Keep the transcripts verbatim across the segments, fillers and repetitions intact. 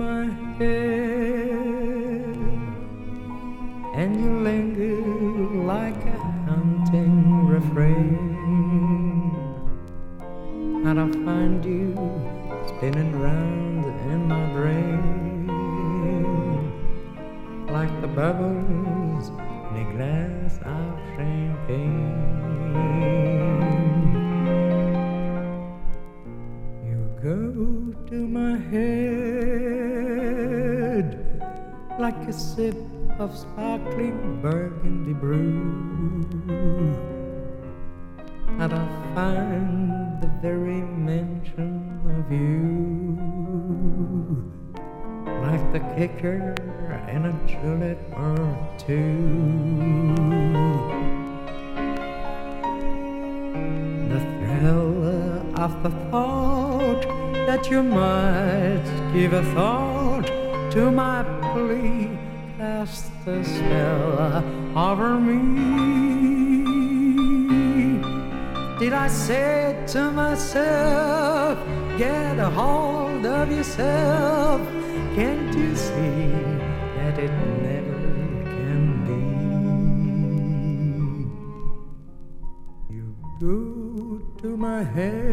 my head, and you linger like a haunting refrain, and I find you spinning round in my brain like the bubbles in a glass of champagne. You go to my head like a sip of sparkling burgundy brew, and I find the very mention of you like the kicker in a julep or two. The thrill of the thought that you might give a thought to my plea cast a spell over me. Did I say to myself, get a hold of yourself? Can't you see that it never can be? You go to my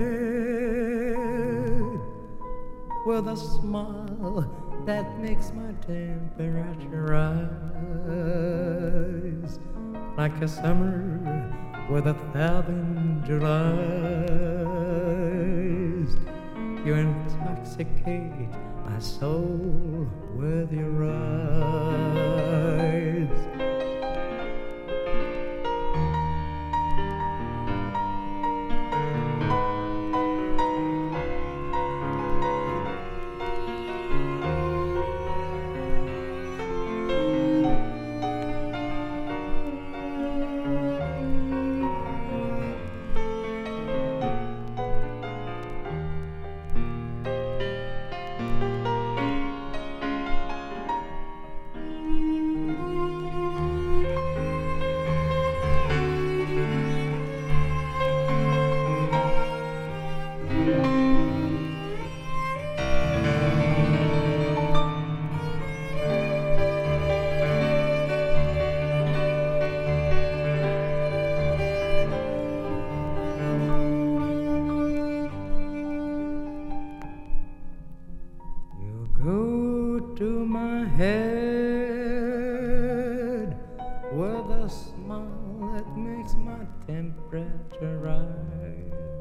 head with a smile that makes my temperature rise like a summer with a thousand Julys. You intoxicate my soul with your eyes. Go to my head with a smile that makes my temperature rise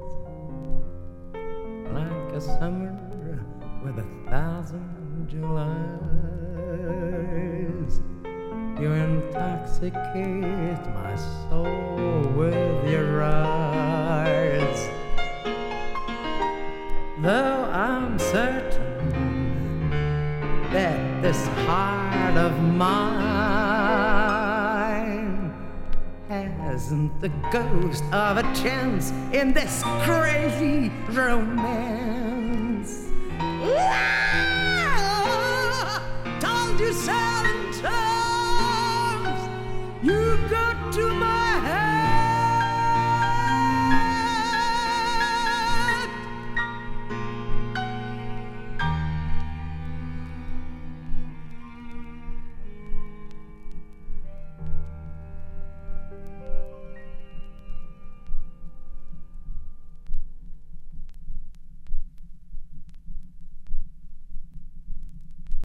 like a summer with a thousand Julys. You intoxicate my soul with your eyes. Though I'm certain that this heart of mine hasn't the ghost of a chance in this crazy romance. Ah, told you so.